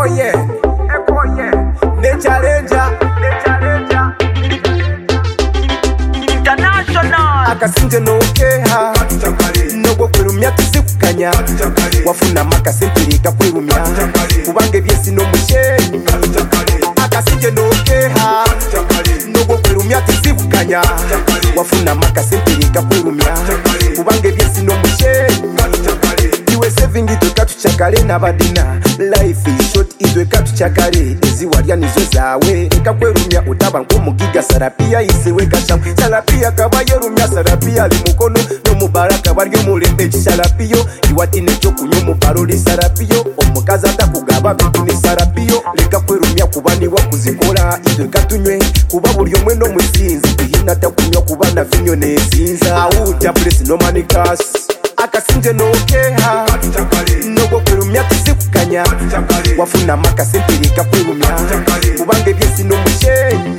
Ekoye Ne challenger International Akasinje no keha Nogo kwerumya tusikukanya Wafuna maka sentiri kakwerumya Kubange byesi no mushenyi Akasinje no keha Nogo kwerumya tusikukanya Wafuna maka sentiri kakwerumya Kubange byesi no mushenyi Iwe saving itu katuchakale nabadina Life is short itwe katuchakale Eziwarya nizo zawe Ekakwerumya utaba nkomugiga sarapia isewe gachamu Sarapia kabayerumya sarapia limukono Nomubaraka baryo mulembe chisarapiyo Iwatine chokunyo muparoli sarapiyo Omukaza atakugaba bituni sarapiyo Lekakwerumya kubani wakuzikola itwe katunywe Kuba buri omwe no musinzi Tuhina takunywa kuba na vinyo nezinza Auja bless no money cash Akasinje no keha Nogo kwerumya tusikukanya Wafuna maka sentiri kakwerumya Kubange byesi no mushenyi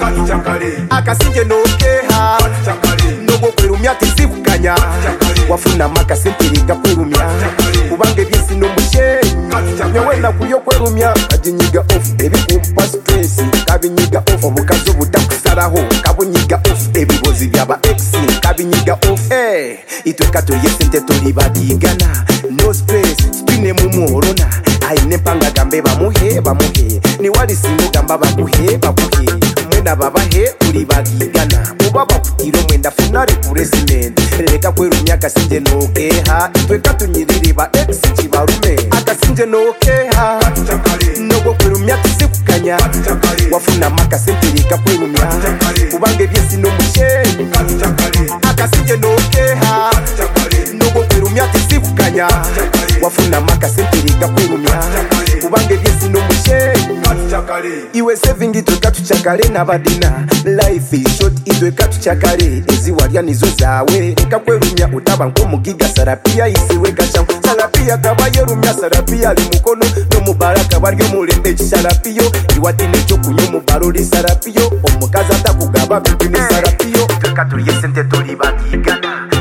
Akasinje no keha Nogo kwerumya tusikukanya Wafuna maka sentiri kakwerumya Kubange byesi no mushenyi Nyewena kuyo kwerumya Kajinyiga off ebikumpa stress Kabinyiga off obukazi obutakusaraho Kabunyiga off ebibozi byaba exi Kabinyiga off itwe katoye sente toli badigana No stress spine mumuorona Aine panga gambe bamuhe Ni wali singo gamba bakuhe Mwenda babahe uli badigana Uba bakutiro mwenda funari kuresident Leka kwerumya akasinje no keha Itwe katunyiriri ba exi chibarume Akasinje no keha Nogo kwerumya tusikukanya Wafuna maka sentiri kakwerumya Kubange byesi no mushenyi Akasinje no keha Nogo kwerumya tusikukanya Wafuna maka sentiri kakwerumya Kubange byesi no mushenyi Iwe saving itwe katuchakale nabadina Life is short itwe katuchakale Eziwarya nizo zawe Ekakwerumya utaba nkomugiga sarapia isewe gachamu Sarapia kabayerumya sarapia limukono Nomubaraka baryo mulembe chisarapiyo Iwatine chokunyo mubaroli sarapiyo Omukaza atakugaba bituni sarapiyo Itwe katuye sente toli badigana